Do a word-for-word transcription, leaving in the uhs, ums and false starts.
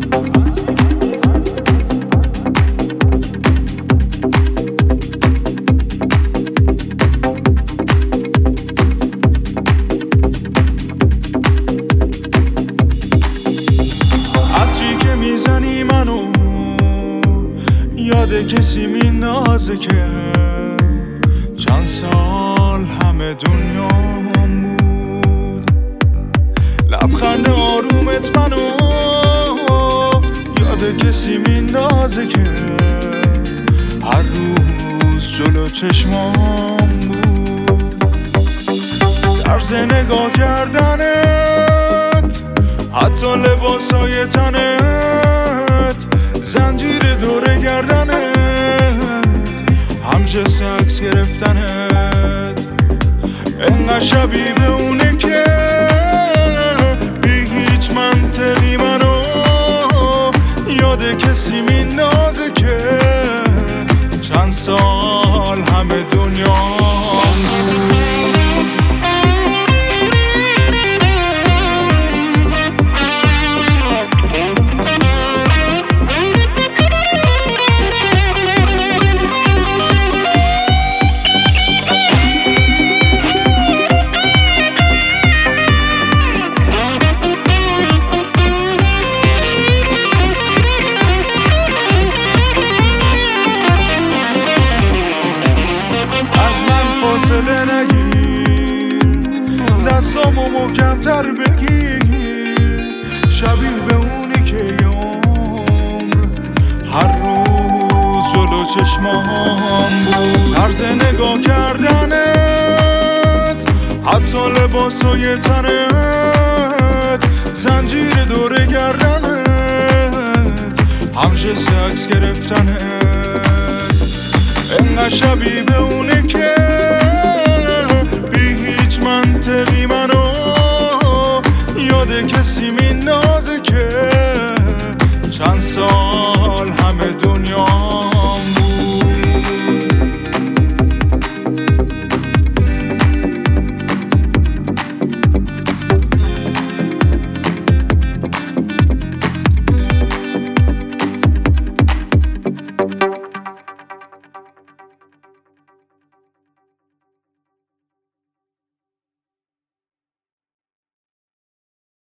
میزنی منو یاد کسی می نازه که چند سال همه دنیا بود. لبخند آرومت منو یاد کسی می نازه که هر روز جلو چشمام بود. طرز نگاه کردنت، حتی لباسای تنت، زنجیر دور گردنت، همیشه سکس گرفتنت، انقدر شبیه به اونه که بی هیچ منطقی منو یاد کسی می نازه که چند سال همه دنیا فاصله نگیر، دستامو محکمتر بگیر، شبیه به اونی که یه عمر هر روز جلو چشمام بود. طرز نگاه کردنت، حتی لباسای تنت، زنجیر دور گردنت، همیشه سکس گرفتنت، انقدر شبیه به اونه که منطقی منو یاد کسی می نازه که چند سال